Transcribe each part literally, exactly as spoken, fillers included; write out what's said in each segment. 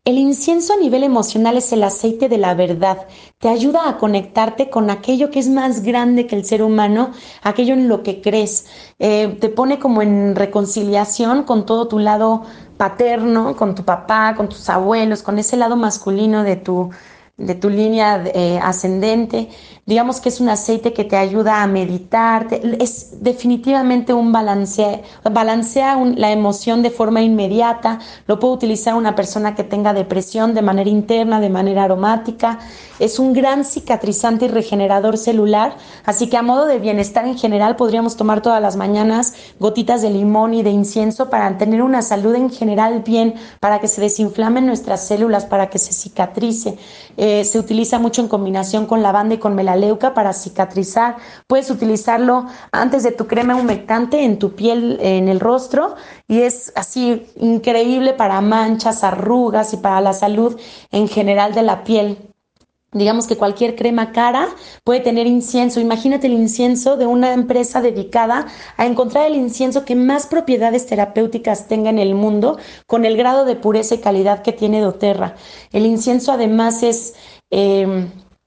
El incienso a nivel emocional es el aceite de la verdad. Te ayuda a conectarte con aquello que es más grande que el ser humano, aquello en lo que crees. Eh, te pone como en reconciliación con todo tu lado paterno, con tu papá, con tus abuelos, con ese lado masculino de tu, de tu línea eh, ascendente. Digamos que es un aceite que te ayuda a meditar. Te- es definitivamente un balancea, balancea un- la emoción de forma inmediata. Lo puede utilizar una persona que tenga depresión de manera interna, de manera aromática. Es un gran cicatrizante y regenerador celular, así que a modo de bienestar en general podríamos tomar todas las mañanas gotitas de limón y de incienso para tener una salud en general bien, para que se desinflamen nuestras células, para que se cicatrice. Eh, se utiliza mucho en combinación con lavanda y con melaleuca para cicatrizar. Puedes utilizarlo antes de tu crema humectante en tu piel, en el rostro, y es así increíble para manchas, arrugas y para la salud en general de la piel. Digamos que cualquier crema cara puede tener incienso. Imagínate el incienso de una empresa dedicada a encontrar el incienso que más propiedades terapéuticas tenga en el mundo, con el grado de pureza y calidad que tiene doTERRA. El incienso además es eh,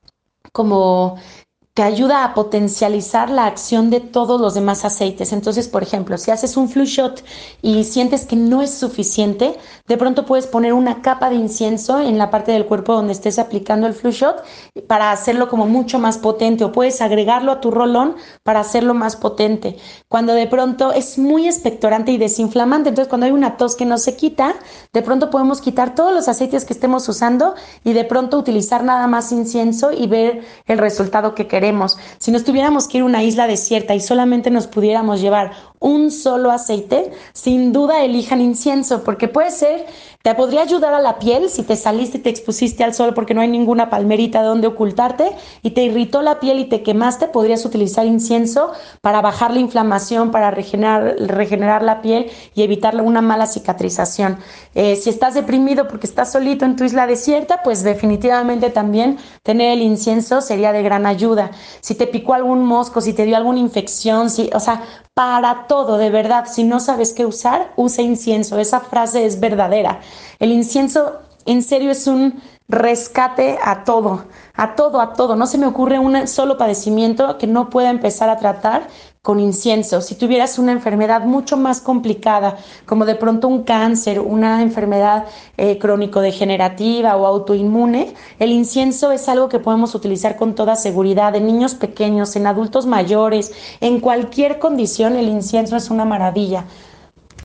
como te ayuda a potencializar la acción de todos los demás aceites. Entonces, por ejemplo, si haces un flu shot y sientes que no es suficiente, de pronto puedes poner una capa de incienso en la parte del cuerpo donde estés aplicando el flu shot para hacerlo como mucho más potente, o puedes agregarlo a tu rolón para hacerlo más potente. Cuando de pronto es muy expectorante y desinflamante, entonces cuando hay una tos que no se quita, de pronto podemos quitar todos los aceites que estemos usando y de pronto utilizar nada más incienso y ver el resultado que queremos. Si nos tuviéramos que ir a una isla desierta y solamente nos pudiéramos llevar un solo aceite, sin duda elijan incienso, porque puede ser, te podría ayudar a la piel si te saliste y te expusiste al sol porque no hay ninguna palmerita donde ocultarte y te irritó la piel y te quemaste. Podrías utilizar incienso para bajar la inflamación, para regenerar, regenerar la piel y evitar una mala cicatrización. Eh, si estás deprimido porque estás solito en tu isla desierta, pues definitivamente también tener el incienso sería de gran ayuda. Si te picó algún mosco, si te dio alguna infección, si, o sea, para todo, de verdad, si no sabes qué usar, usa incienso. Esa frase es verdadera. El incienso, en serio, es un rescate a todo, a todo, a todo. No se me ocurre un solo padecimiento que no pueda empezar a tratar con incienso. Si tuvieras una enfermedad mucho más complicada, como de pronto un cáncer, una enfermedad eh, crónico-degenerativa o autoinmune, el incienso es algo que podemos utilizar con toda seguridad en niños pequeños, en adultos mayores, en cualquier condición. El incienso es una maravilla.